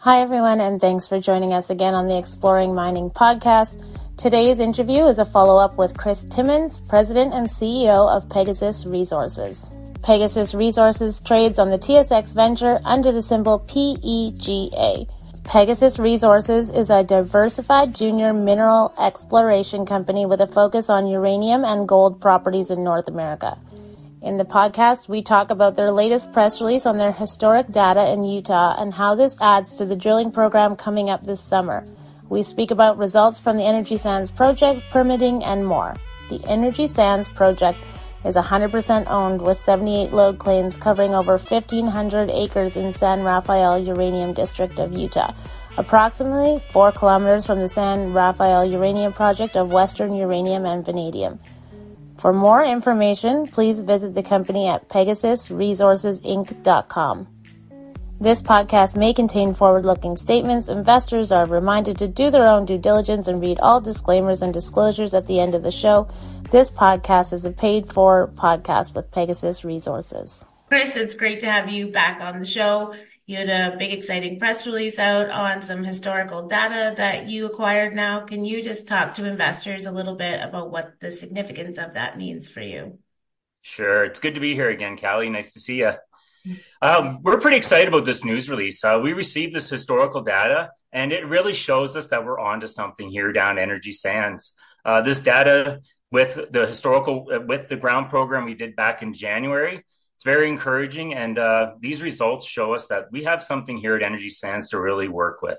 Hi, everyone, and thanks for joining us again on the Exploring Mining podcast. Today's interview is a follow-up with Chris Timmins, President and CEO of Pegasus Resources. Pegasus Resources trades on the TSX Venture under the symbol PEGA. Pegasus Resources is a diversified junior mineral exploration company with a focus on uranium and gold properties in North America. In the podcast, we talk about their latest press release on their historic data in Utah and how this adds to the drilling program coming up this summer. We speak about results from the Energy Sands project, permitting, and more. The Energy Sands project is 100% owned with 78 lode claims covering over 1,500 acres in San Rafael Uranium District of Utah, approximately 4 kilometers from the San Rafael Uranium Project of Western Uranium and Vanadium. For more information, please visit the company at pegasusresourcesinc.com. This podcast may contain forward-looking statements. Investors are reminded to do their own due diligence and read all disclaimers and disclosures at the end of the show. This podcast is a paid-for podcast with Pegasus Resources. Chris, it's great to have you back on the show. You had a big, exciting press release out on some historical data that you acquired now. Can you just talk to investors a little bit about what the significance of that means for you? Sure. It's good to be here again, Callie. Nice to see you. We're pretty excited about this news release. We received this historical data, and it really shows us that we're onto something here down Energy Sands. This data with the ground program we did back in January, it's very encouraging, and these results show us that we have something here at Energy Sands to really work with.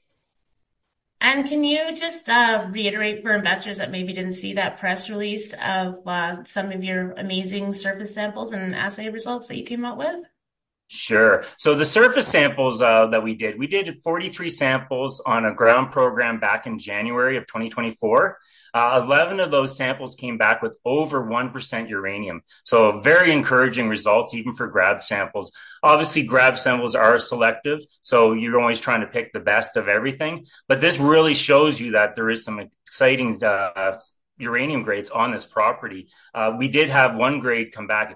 And can you just reiterate for investors that maybe didn't see that press release of some of your amazing surface samples and assay results that you came up with? Sure. So the surface samples that we did 43 samples on a ground program back in January of 2024. 11 of those samples came back with over 1% uranium. So very encouraging results, even for grab samples. Obviously, grab samples are selective, so you're always trying to pick the best of everything. But this really shows you that there is some exciting uranium grades on this property. We did have one grade come back at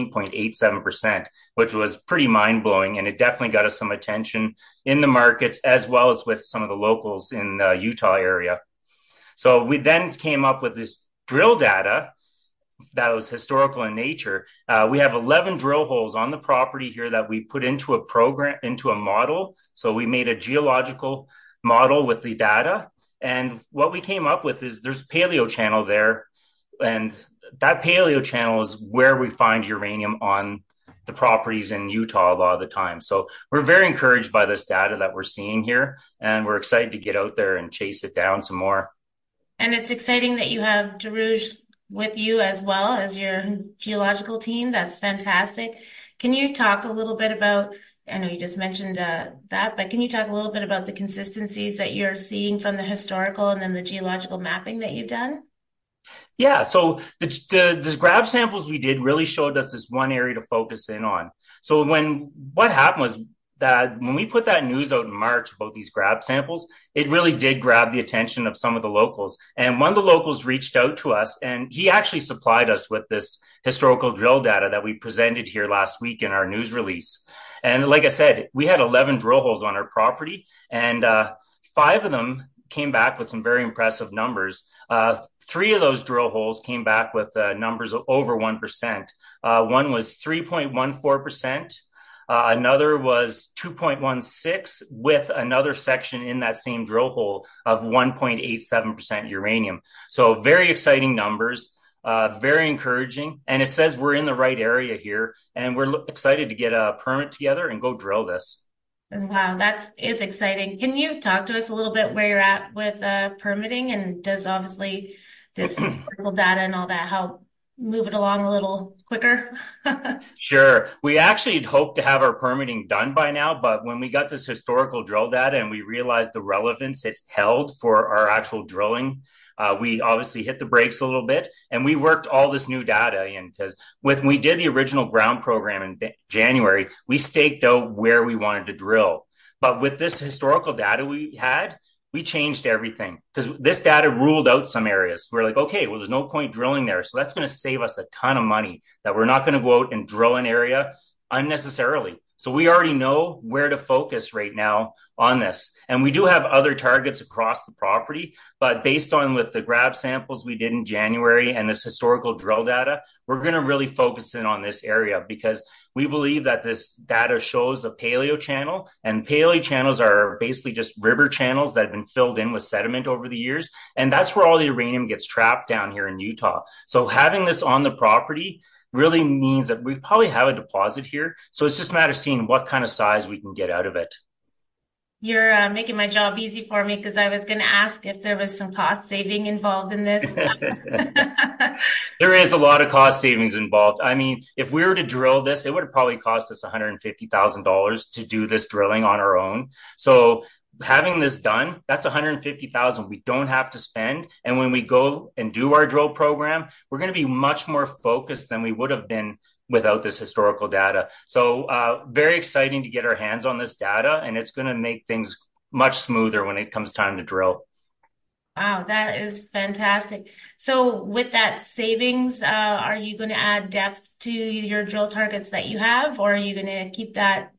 18.87%, which was pretty mind-blowing, and it definitely got us some attention in the markets as well as with some of the locals in the Utah area. So we then came up with this drill data that was historical in nature. We have 11 drill holes on the property here that we put into a model. So we made a geological model with the data. And what we came up with is there's paleo channel there. And that paleo channel is where we find uranium on the properties in Utah a lot of the time. So we're very encouraged by this data that we're seeing here. And we're excited to get out there and chase it down some more. And it's exciting that you have Daruj with you as well as your geological team. That's fantastic. Can you talk a little bit about, I know you just mentioned that, but can you talk a little bit about the consistencies that you're seeing from the historical and then the geological mapping that you've done? Yeah, so the grab samples we did really showed us this one area to focus in on. So what happened was that when we put that news out in March about these grab samples, it really did grab the attention of some of the locals. And one of the locals reached out to us, and he actually supplied us with this historical drill data that we presented here last week in our news release. And like I said, we had 11 drill holes on our property, and 5 of them came back with some very impressive numbers. 3 of those drill holes came back with numbers of over 1%. One was 3.14%. Another was 2.16 with another section in that same drill hole of 1.87% uranium. So very exciting numbers. Very encouraging. And it says we're in the right area here, and we're excited to get a permit together and go drill this. Wow, that is exciting. Can you talk to us a little bit where you're at with permitting, and does obviously this historical data and all that help move it along a little quicker? Sure. We actually had hoped to have our permitting done by now, but when we got this historical drill data and we realized the relevance it held for our actual drilling, we obviously hit the brakes a little bit, and we worked all this new data in, because when we did the original ground program in January, we staked out where we wanted to drill. But with this historical data we had, we changed everything because this data ruled out some areas. We're like, okay, well, there's no point drilling there. So that's going to save us a ton of money that we're not going to go out and drill an area unnecessarily. So we already know where to focus right now on this. And we do have other targets across the property, but based on with the grab samples we did in January and this historical drill data, we're going to really focus in on this area because we believe that this data shows a paleo channel, and paleo channels are basically just river channels that have been filled in with sediment over the years. And that's where all the uranium gets trapped down here in Utah. So having this on the property really means that we probably have a deposit here. So it's just a matter of seeing what kind of size we can get out of it. You're making my job easy for me because I was going to ask if there was some cost saving involved in this. There is a lot of cost savings involved. I mean, if we were to drill this, it would have probably cost us $150,000 to do this drilling on our own. So having this done, that's $150,000 we don't have to spend. And when we go and do our drill program, we're going to be much more focused than we would have been without this historical data. So very exciting to get our hands on this data, and it's going to make things much smoother when it comes time to drill. Wow, that is fantastic. So with that savings, are you going to add depth to your drill targets that you have, or are you going to keep that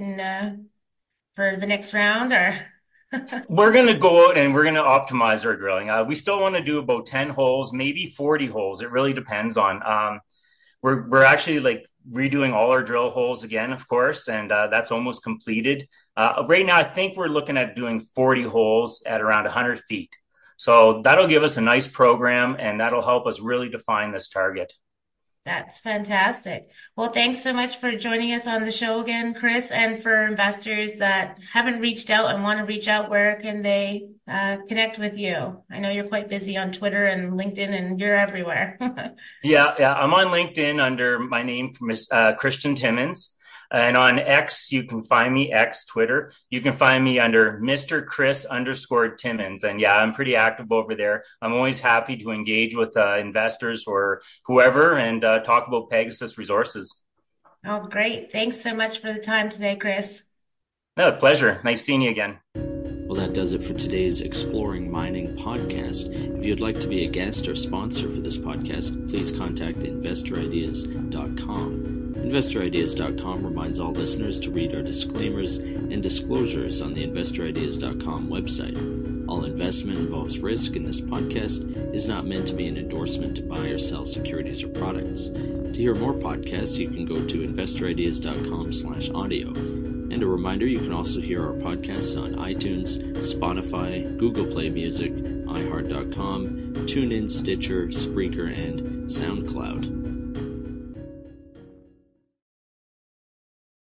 in for the next round? Or we're going to go out and we're going to optimize our drilling. We still want to do about 10 holes, maybe 40 holes. It really depends on we're actually like redoing all our drill holes again, of course, and that's almost completed. Right now, I think we're looking at doing 40 holes at around 100 feet. So that'll give us a nice program, and that'll help us really define this target. That's fantastic. Well, thanks so much for joining us on the show again, Chris. And for investors that haven't reached out and want to reach out, where can they connect with you? I know you're quite busy on Twitter and LinkedIn, and you're everywhere. Yeah. I'm on LinkedIn under my name, Christian Timmins. And on X, you can find me, Twitter. You can find me under Mr. Chris_Timmins. And yeah, I'm pretty active over there. I'm always happy to engage with investors or whoever and talk about Pegasus Resources. Oh, great. Thanks so much for the time today, Chris. No, pleasure. Nice seeing you again. Well, that does it for today's Exploring Mining podcast. If you'd like to be a guest or sponsor for this podcast, please contact InvestorIdeas.com. InvestorIdeas.com reminds all listeners to read our disclaimers and disclosures on the InvestorIdeas.com website. All investment involves risk, and this podcast is not meant to be an endorsement to buy or sell securities or products. To hear more podcasts, you can go to InvestorIdeas.com/audio. And a reminder, you can also hear our podcasts on iTunes, Spotify, Google Play Music, iHeart.com, TuneIn, Stitcher, Spreaker, and SoundCloud.